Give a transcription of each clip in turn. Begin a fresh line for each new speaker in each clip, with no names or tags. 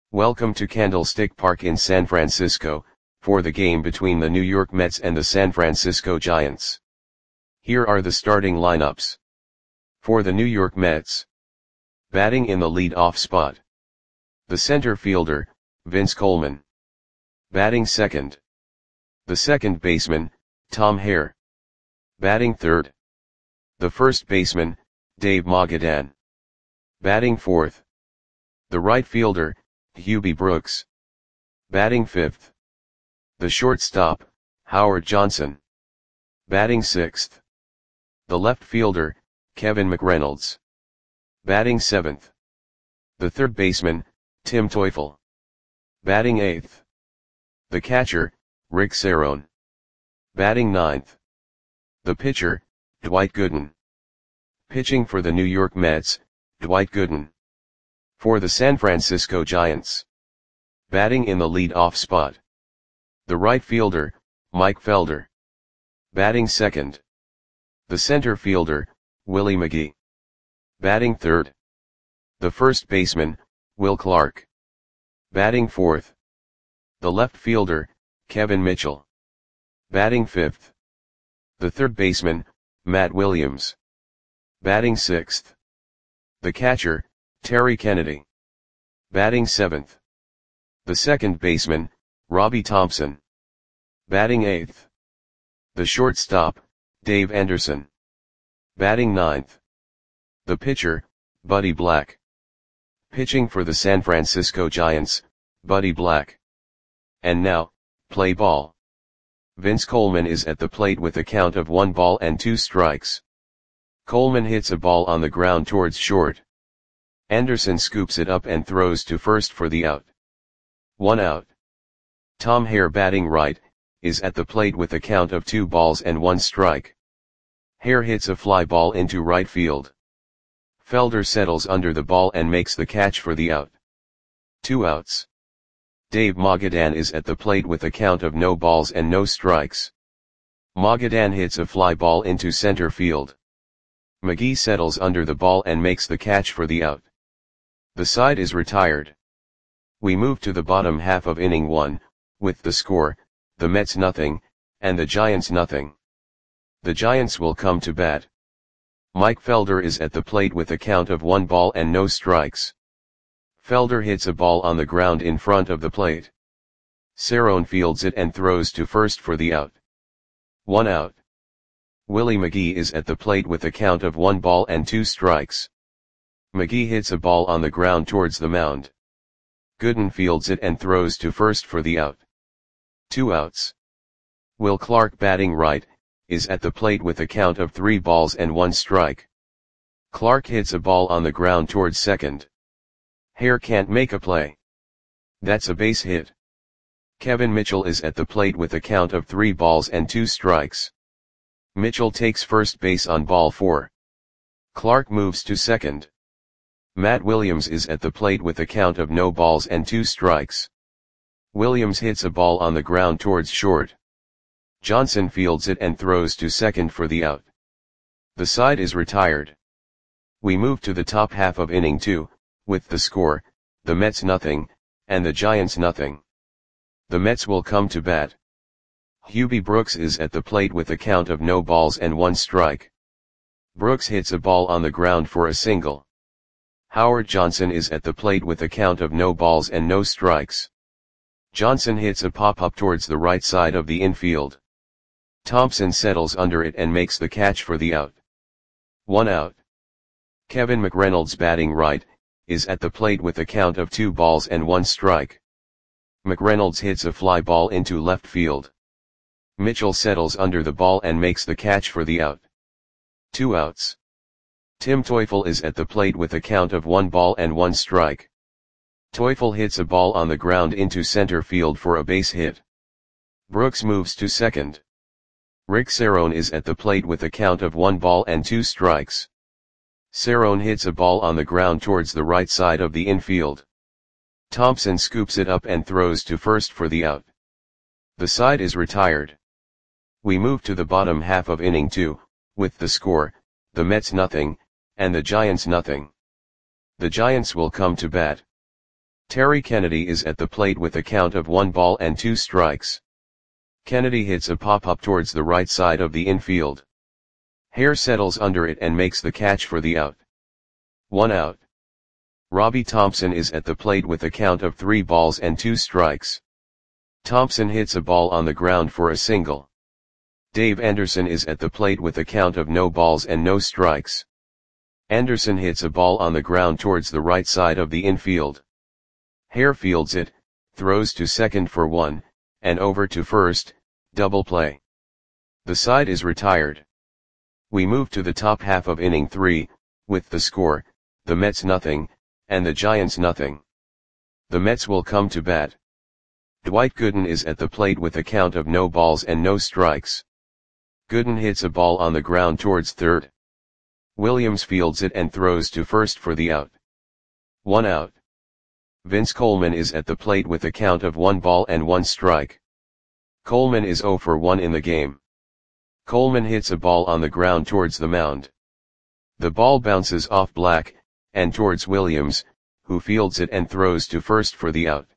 Welcome to Candlestick Park in San Francisco, for the game between the New York Mets and the San Francisco Giants. Here are the starting lineups. For the New York Mets. Batting in the lead-off spot. The center fielder, Vince Coleman. Batting second. The second baseman, Tom Hare. Batting third. The first baseman, Dave Mogadan. Batting fourth. The right fielder, Hubie Brooks. Batting fifth. The shortstop, Howard Johnson. Batting sixth. The left fielder, Kevin McReynolds. Batting seventh. The third baseman, Tim Teufel. Batting eighth. The catcher, Rick Cerone. Batting ninth. The pitcher, Dwight Gooden. Pitching for the New York Mets, Dwight Gooden. For the San Francisco Giants. Batting in the lead-off spot. The right fielder, Mike Felder. Batting second. The center fielder, Willie McGee. Batting third. The first baseman, Will Clark. Batting fourth. The left fielder, Kevin Mitchell. Batting fifth. The third baseman, Matt Williams. Batting sixth. The catcher, Terry Kennedy. Batting seventh. The second baseman, Robbie Thompson. Batting eighth. The shortstop, Dave Anderson. Batting ninth. The pitcher, Buddy Black. Pitching for the San Francisco Giants, Buddy Black. And now, play ball. Vince Coleman is at the plate with a count of 1 ball and 2 strikes. Coleman hits a ball on the ground towards short. Anderson scoops it up and throws to first for the out. 1 out. Tom Hare, batting right, is at the plate with a count of 2 balls and 1 strike. Hare hits a fly ball into right field. Felder settles under the ball and makes the catch for the out. 2 outs. Dave Mogadan is at the plate with a count of no balls and no strikes. Mogadan hits a fly ball into center field. McGee settles under the ball and makes the catch for the out. The side is retired. We move to the bottom half of inning 1, with the score, the Mets nothing, and the Giants nothing. The Giants will come to bat. Mike Felder is at the plate with a count of 1 ball and no strikes. Felder hits a ball on the ground in front of the plate. Cerone fields it and throws to first for the out. 1 out. Willie McGee is at the plate with a count of 1 ball and 2 strikes. McGee hits a ball on the ground towards the mound. Gooden fields it and throws to first for the out. 2 outs. Will Clark, batting right, is at the plate with a count of 3 balls and 1 strike. Clark hits a ball on the ground towards second. Hare can't make a play. That's a base hit. Kevin Mitchell is at the plate with a count of 3 balls and 2 strikes. Mitchell takes first base on ball 4. Clark moves to second. Matt Williams is at the plate with a count of no balls and 2 strikes. Williams hits a ball on the ground towards short. Johnson fields it and throws to second for the out. The side is retired. We move to the top half of inning 2, with the score, the Mets nothing, and the Giants nothing. The Mets will come to bat. Hubie Brooks is at the plate with a count of no balls and 1 strike. Brooks hits a ball on the ground for a single. Howard Johnson is at the plate with a count of no balls and no strikes. Johnson hits a pop-up towards the right side of the infield. Thompson settles under it and makes the catch for the out. 1 out. Kevin McReynolds, batting right, is at the plate with a count of 2 balls and 1 strike. McReynolds hits a fly ball into left field. Mitchell settles under the ball and makes the catch for the out. 2 outs. Tim Teufel is at the plate with a count of 1 ball and 1 strike. Teufel hits a ball on the ground into center field for a base hit. Brooks moves to second. Rick Cerone is at the plate with a count of 1 ball and 2 strikes. Cerone hits a ball on the ground towards the right side of the infield. Thompson scoops it up and throws to first for the out. The side is retired. We move to the bottom half of inning 2, with the score, the Mets nothing, and the Giants nothing. The Giants will come to bat. Terry Kennedy is at the plate with a count of 1 ball and 2 strikes. Kennedy hits a pop-up towards the right side of the infield. Hare settles under it and makes the catch for the out. 1 out. Robbie Thompson is at the plate with a count of 3 balls and 2 strikes. Thompson hits a ball on the ground for a single. Dave Anderson is at the plate with a count of no balls and no strikes. Anderson hits a ball on the ground towards the right side of the infield. Hare fields it, throws to second for 1, and over to first, double play. The side is retired. We move to the top half of inning 3, with the score, the Mets nothing, and the Giants nothing. The Mets will come to bat. Dwight Gooden is at the plate with a count of no balls and no strikes. Gooden hits a ball on the ground towards third. Williams fields it and throws to first for the out. 1 out. Vince Coleman is at the plate with a count of 1 ball and 1 strike. Coleman is 0 for 1 in the game. Coleman hits a ball on the ground towards the mound. The ball bounces off Black, and towards Williams, who fields it and throws to first for the out.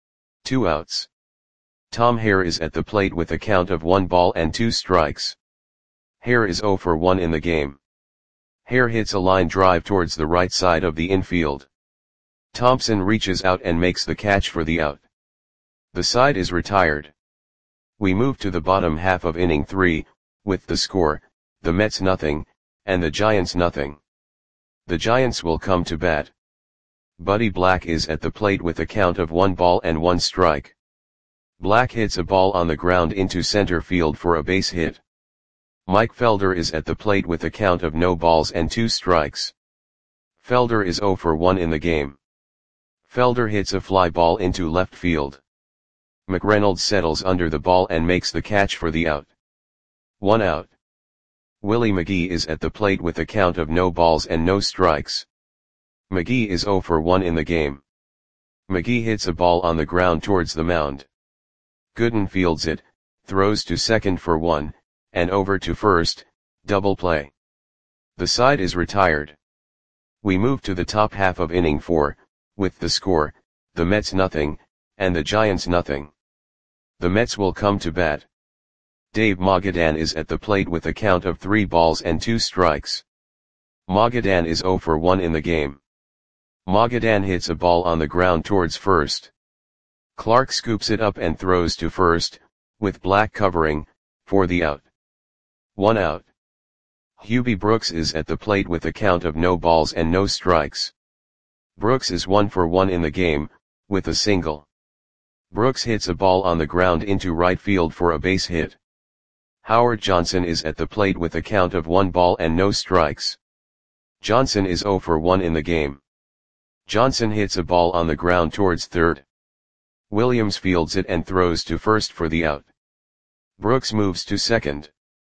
2 outs. Tom Hare is at the plate with a count of 1 ball and 2 strikes. Hare is 0 for 1 in the game. Hare hits a line drive towards the right side of the infield. Thompson reaches out and makes the catch for the out. The side is retired. We move to the bottom half of inning 3, with the score, the Mets nothing, and the Giants nothing. The Giants will come to bat. Buddy Black is at the plate with a count of 1 ball and 1 strike. Black hits a ball on the ground into center field for a base hit. Mike Felder is at the plate with a count of no balls and 2 strikes. Felder is 0 for 1 in the game. Felder hits a fly ball into left field. McReynolds settles under the ball and makes the catch for the out. 1 out. Willie McGee is at the plate with a count of no balls and no strikes. McGee is 0 for 1 in the game. McGee hits a ball on the ground towards the mound. Gooden fields it, throws to second for 1, and over to first, double play. The side is retired. We move to the top half of inning 4, with the score, the Mets nothing, and the Giants nothing. The Mets will come to bat. Dave Magadan is at the plate with a count of 3 balls and 2 strikes. Magadan is 0 for 1 in the game. Magadan hits a ball on the ground towards first. Clark scoops it up and throws to first, with Black covering, for the out. 1 out. Hubie Brooks is at the plate with a count of no balls and no strikes. Brooks is 1 for 1 in the game, with a single. Brooks hits a ball on the ground into right field for a base hit. Howard Johnson is at the plate with a count of 1 ball and no strikes. Johnson is 0 for 1 in the game. Johnson hits a ball on the ground towards third. Williams fields it and throws to first for the out. Brooks moves to second.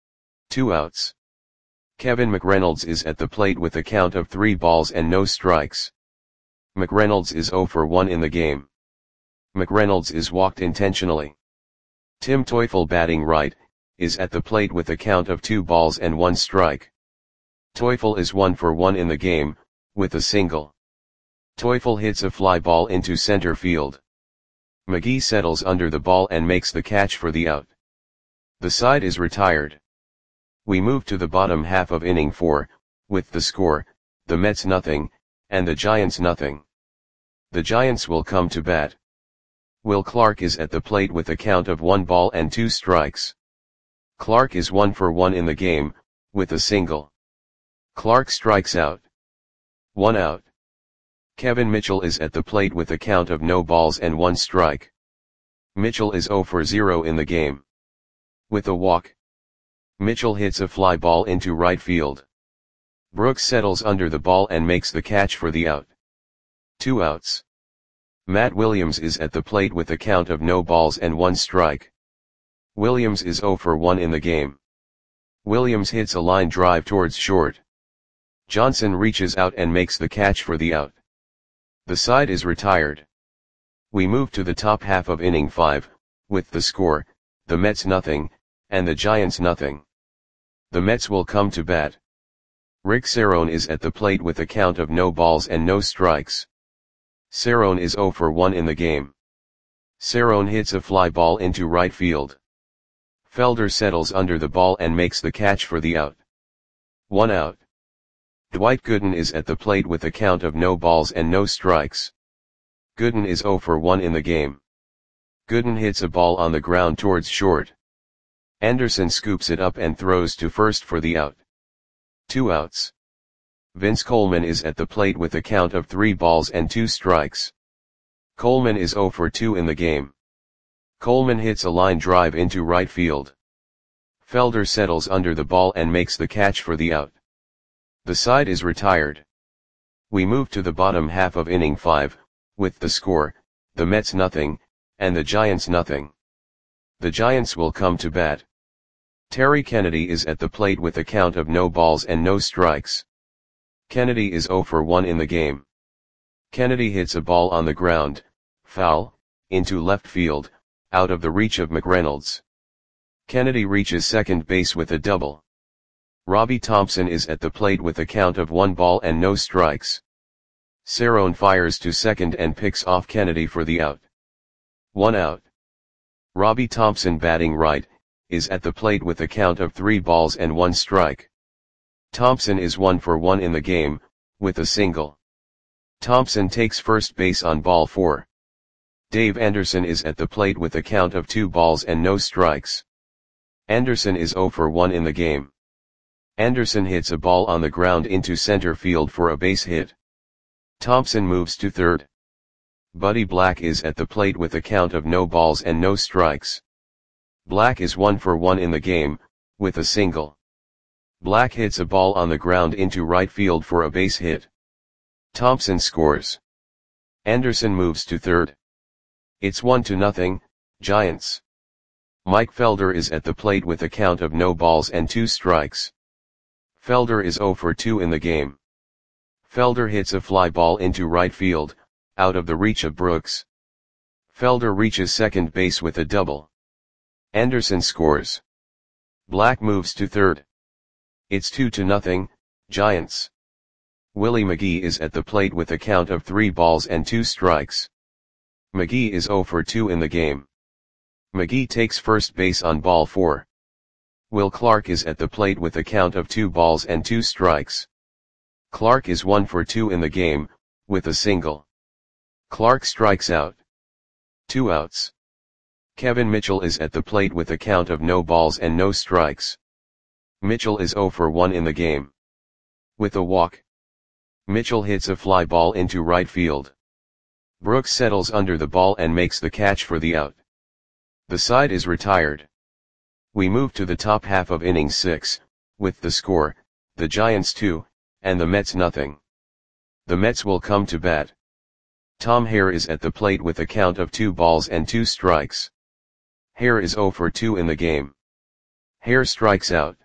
2 outs. Kevin McReynolds is at the plate with a count of 3 balls and no strikes. McReynolds is 0 for 1 in the game. McReynolds is walked intentionally. Tim Teufel, batting right, is at the plate with a count of 2 balls and 1 strike. Teufel is 1 for 1 in the game, with a single. Teufel hits a fly ball into center field. McGee settles under the ball and makes the catch for the out. The side is retired. We move to the bottom half of inning 4, with the score, the Mets nothing, and the Giants nothing. The Giants will come to bat. Will Clark is at the plate with a count of 1 ball and 2 strikes. Clark is 1 for 1 in the game, with a single. Clark strikes out. 1 out. Kevin Mitchell is at the plate with a count of no balls and 1 strike. Mitchell is 0 for 0 in the game. With a walk. Mitchell hits a fly ball into right field. Brooks settles under the ball and makes the catch for the out. 2 outs. Matt Williams is at the plate with a count of no balls and 1 strike. Williams is 0 for 1 in the game. Williams hits a line drive towards short. Johnson reaches out and makes the catch for the out. The side is retired. We move to the top half of inning 5, with the score, the Mets nothing, and the Giants nothing. The Mets will come to bat. Rick Cerone is at the plate with a count of no balls and no strikes. Cerrone is 0 for 1 in the game. Cerrone hits a fly ball into right field. Felder settles under the ball and makes the catch for the out. 1 out. Dwight Gooden is at the plate with a count of no balls and no strikes. Gooden is 0 for 1 in the game. Gooden hits a ball on the ground towards short. Anderson scoops it up and throws to first for the out. 2 outs. Vince Coleman is at the plate with a count of 3 balls and 2 strikes. Coleman is 0 for 2 in the game. Coleman hits a line drive into right field. Felder settles under the ball and makes the catch for the out. The side is retired. We move to the bottom half of inning 5, with the score, the Mets nothing, and the Giants nothing. The Giants will come to bat. Terry Kennedy is at the plate with a count of no balls and no strikes. Kennedy is 0 for 1 in the game. Kennedy hits a ball on the ground, foul, into left field, out of the reach of McReynolds. Kennedy reaches second base with a double. Robbie Thompson is at the plate with a count of 1 ball and no strikes. Cerrone fires to second and picks off Kennedy for the out. 1 out. Robbie Thompson, batting right, is at the plate with a count of 3 balls and 1 strike. Thompson is 1 for 1 in the game, with a single. Thompson takes first base on ball 4. Dave Anderson is at the plate with a count of 2 balls and no strikes. Anderson is 0 for 1 in the game. Anderson hits a ball on the ground into center field for a base hit. Thompson moves to third. Buddy Black is at the plate with a count of no balls and no strikes. Black is 1 for 1 in the game, with a single. Black hits a ball on the ground into right field for a base hit. Thompson scores. Anderson moves to third. It's 1-0, Giants. Mike Felder is at the plate with a count of no balls and 2 strikes. Felder is 0 for 2 in the game. Felder hits a fly ball into right field, out of the reach of Brooks. Felder reaches second base with a double. Anderson scores. Black moves to third. It's 2-0, Giants. Willie McGee is at the plate with a count of 3 balls and 2 strikes. McGee is 0 for 2 in the game. McGee takes first base on ball 4. Will Clark is at the plate with a count of 2 balls and 2 strikes. Clark is 1 for 2 in the game, with a single. Clark strikes out. 2 outs. Kevin Mitchell is at the plate with a count of no balls and no strikes. Mitchell is 0 for 1 in the game. With a walk. Mitchell hits a fly ball into right field. Brooks settles under the ball and makes the catch for the out. The side is retired. We move to the top half of inning 6, with the score, the Giants 2, and the Mets nothing. The Mets will come to bat. Tom Hare is at the plate with a count of 2 balls and 2 strikes. Hare is 0 for 2 in the game. Hare strikes out.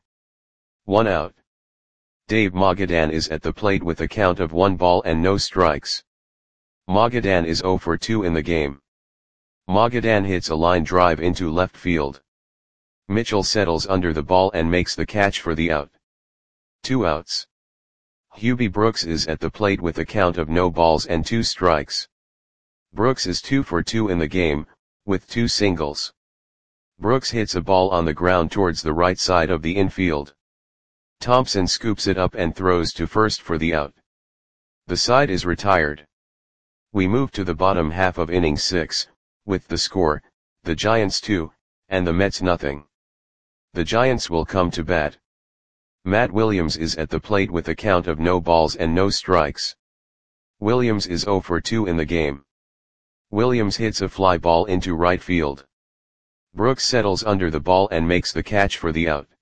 1 out. Dave Magadan is at the plate with a count of 1 ball and no strikes. Magadan is 0 for 2 in the game. Magadan hits a line drive into left field. Mitchell settles under the ball and makes the catch for the out. 2 outs. Hubie Brooks is at the plate with a count of no balls and 2 strikes. Brooks is 2 for 2 in the game, with 2 singles. Brooks hits a ball on the ground towards the right side of the infield. Thompson scoops it up and throws to first for the out. The side is retired. We move to the bottom half of inning 6, with the score, the Giants 2, and the Mets nothing. The Giants will come to bat. Matt Williams is at the plate with a count of no balls and no strikes. Williams is 0 for 2 in the game. Williams hits a fly ball into right field. Brooks settles under the ball and makes the catch for the out.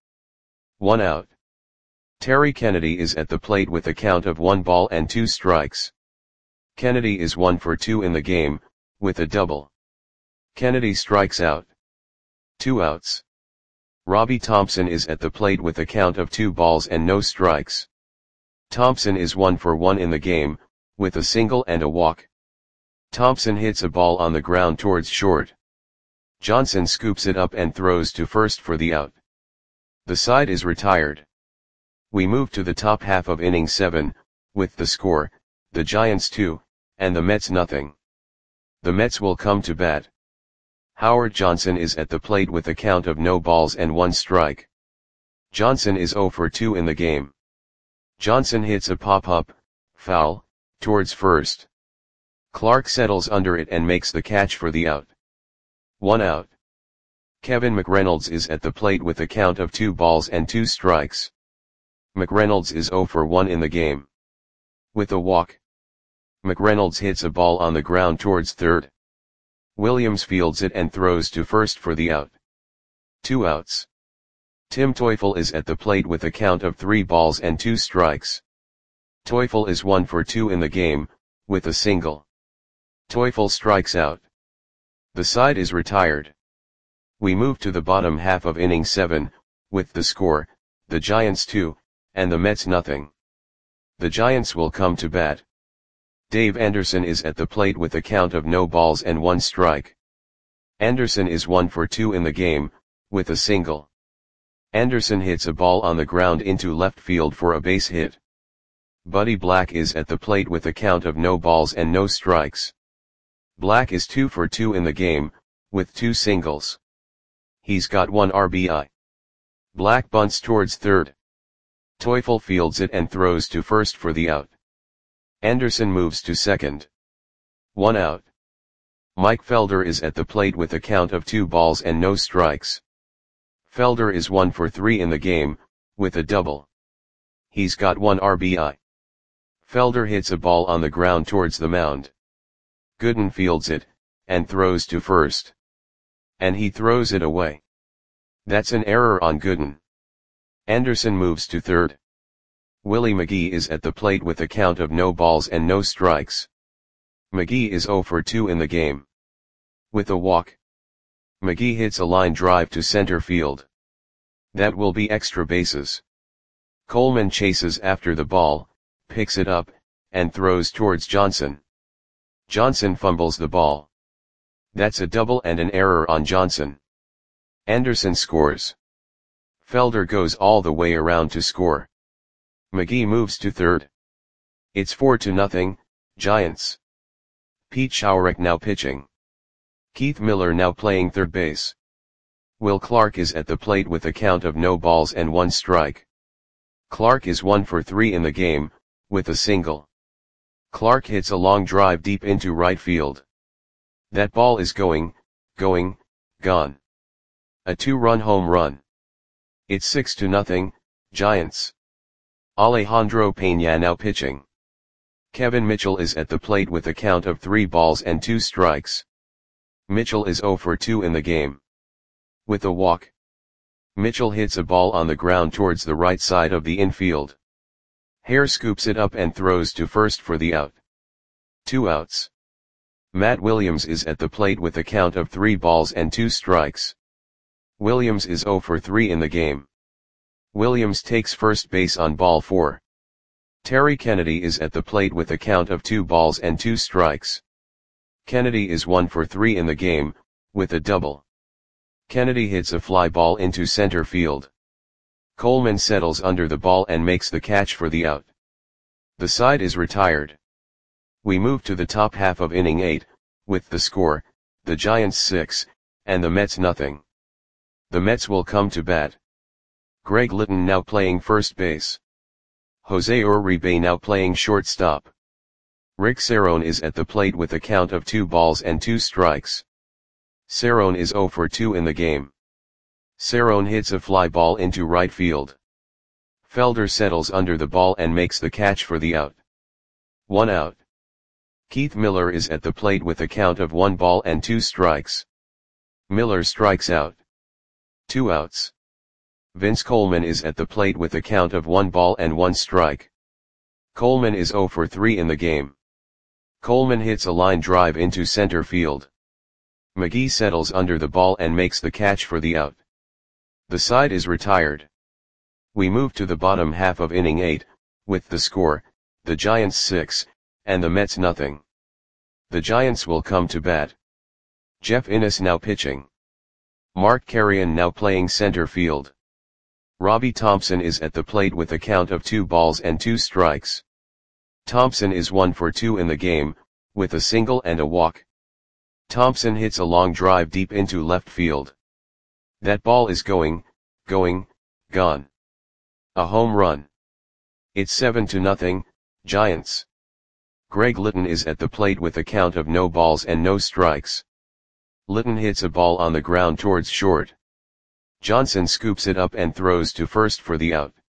1 out. Terry Kennedy is at the plate with a count of 1 ball and 2 strikes. Kennedy is 1 for 2 in the game, with a double. Kennedy strikes out. 2 outs. Robbie Thompson is at the plate with a count of 2 balls and no strikes. Thompson is 1 for 1 in the game, with a single and a walk. Thompson hits a ball on the ground towards short. Johnson scoops it up and throws to first for the out. The side is retired. We move to the top half of inning 7, with the score, the Giants 2, and the Mets nothing. The Mets will come to bat. Howard Johnson is at the plate with a count of no balls and 1 strike. Johnson is 0 for 2 in the game. Johnson hits a pop-up, foul, towards first. Clark settles under it and makes the catch for the out. 1 out. Kevin McReynolds is at the plate with a count of 2 balls and 2 strikes. McReynolds is 0 for 1 in the game. With a walk, McReynolds hits a ball on the ground towards third. Williams fields it and throws to first for the out. 2 outs. Tim Teufel is at the plate with a count of 3 balls and 2 strikes. Teufel is 1 for 2 in the game, with a single. Teufel strikes out. The side is retired. We move to the bottom half of inning 7, with the score, the Giants 2, and the Mets nothing. The Giants will come to bat. Dave Anderson is at the plate with a count of no balls and 1 strike. Anderson is 1 for 2 in the game, with a single. Anderson hits a ball on the ground into left field for a base hit. Buddy Black is at the plate with a count of no balls and no strikes. Black is 2 for 2 in the game, with 2 singles. He's got 1 RBI. Black bunts towards third. Teufel fields it and throws to first for the out. Anderson moves to second. 1 out. Mike Felder is at the plate with a count of 2 balls and no strikes. Felder is 1 for 3 in the game, with a double. He's got 1 RBI. Felder hits a ball on the ground towards the mound. Gooden fields it, and throws to first. And he throws it away. That's an error on Gooden. Anderson moves to third. Willie McGee is at the plate with a count of no balls and no strikes. McGee is 0 for 2 in the game. With a walk, McGee hits a line drive to center field. That will be extra bases. Coleman chases after the ball, picks it up, and throws towards Johnson. Johnson fumbles the ball. That's a double and an error on Johnson. Anderson scores. Felder goes all the way around to score. McGee moves to third. It's 4-0, Giants. Pete Schourek now pitching. Keith Miller now playing third base. Will Clark is at the plate with a count of no balls and 1 strike. Clark is 1 for 3 in the game, with a single. Clark hits a long drive deep into right field. That ball is going, gone. A 2-run home run. It's 6-0, Giants. Alejandro Peña now pitching. Kevin Mitchell is at the plate with a count of 3 balls and 2 strikes. Mitchell is 0 for 2 in the game. With a walk, Mitchell hits a ball on the ground towards the right side of the infield. Hare scoops it up and throws to first for the out. 2 outs. Matt Williams is at the plate with a count of 3 balls and 2 strikes. Williams is 0 for 3 in the game. Williams takes first base on ball 4. Terry Kennedy is at the plate with a count of 2 balls and 2 strikes. Kennedy is 1 for 3 in the game, with a double. Kennedy hits a fly ball into center field. Coleman settles under the ball and makes the catch for the out. The side is retired. We move to the top half of inning 8, with the score, the Giants 6, and the Mets nothing. The Mets will come to bat. Greg Litton now playing first base. Jose Uribe now playing shortstop. Rick Cerrone is at the plate with a count of 2 balls and 2 strikes. Cerrone is 0 for 2 in the game. Cerrone hits a fly ball into right field. Felder settles under the ball and makes the catch for the out. 1 out. Keith Miller is at the plate with a count of 1 ball and 2 strikes. Miller strikes out. 2 outs. Vince Coleman is at the plate with a count of 1 ball and 1 strike. Coleman is 0 for 3 in the game. Coleman hits a line drive into center field. McGee settles under the ball and makes the catch for the out. The side is retired. We move to the bottom half of inning 8, with the score, the Giants 6, and the Mets nothing. The Giants will come to bat. Jeff Innes now pitching. Mark Carrion now playing center field. Robbie Thompson is at the plate with a count of 2 balls and 2 strikes. Thompson is 1 for 2 in the game, with a single and a walk. Thompson hits a long drive deep into left field. That ball is gone. A home run. It's 7-0, Giants. Greg Litton is at the plate with a count of no balls and no strikes. Litton hits a ball on the ground towards short. Johnson scoops it up and throws to first for the out.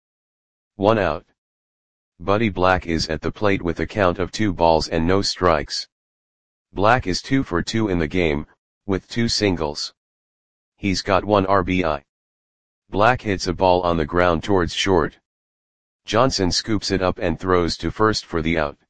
1 out. Buddy Black is at the plate with a count of 2 balls and no strikes. Black is 2 for 2 in the game, with 2 singles. He's got 1 RBI. Black hits a ball on the ground towards short. Johnson scoops it up and throws to first for the out.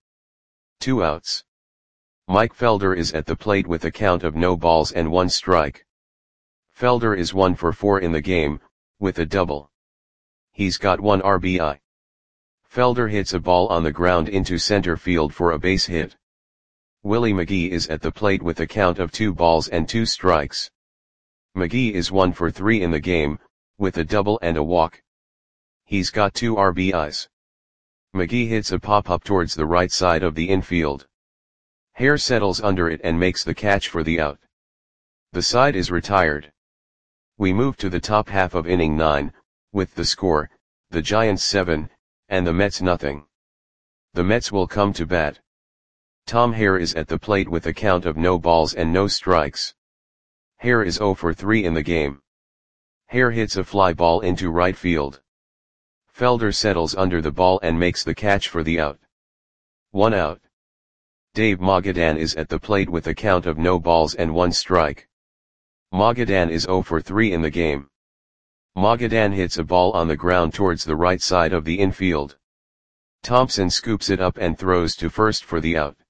2 outs. Mike Felder is at the plate with a count of no balls and 1 strike. Felder is 1 for 4 in the game, with a double. He's got 1 RBI. Felder hits a ball on the ground into center field for a base hit. Willie McGee is at the plate with a count of 2 balls and 2 strikes. McGee is 1 for 3 in the game, with a double and a walk. He's got 2 RBIs. McGee hits a pop-up towards the right side of the infield. Hare settles under it and makes the catch for the out. The side is retired. We move to the top half of inning 9, with the score, the Giants 7, and the Mets nothing. The Mets will come to bat. Tom Hare is at the plate with a count of no balls and no strikes. Hare is 0 for 3 in the game. Hare hits a fly ball into right field. Felder settles under the ball and makes the catch for the out. 1 out. Dave Magadan is at the plate with a count of no balls and 1 strike. Magadan is 0 for 3 in the game. Magadan hits a ball on the ground towards the right side of the infield. Thompson scoops it up and throws to first for the out.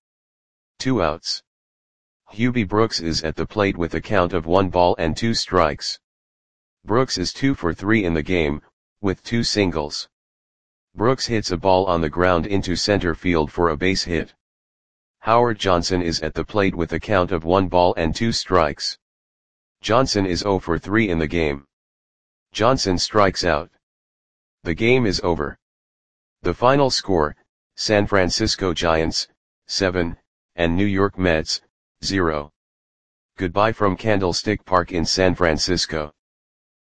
2 outs. Hubie Brooks is at the plate with a count of 1 ball and 2 strikes. Brooks is 2 for 3 in the game, with 2 singles. Brooks hits a ball on the ground into center field for a base hit. Howard Johnson is at the plate with a count of 1 ball and 2 strikes. Johnson is 0 for 3 in the game. Johnson strikes out. The game is over. The final score, San Francisco Giants, 7, and New York Mets, 0. Goodbye from Candlestick Park in San Francisco.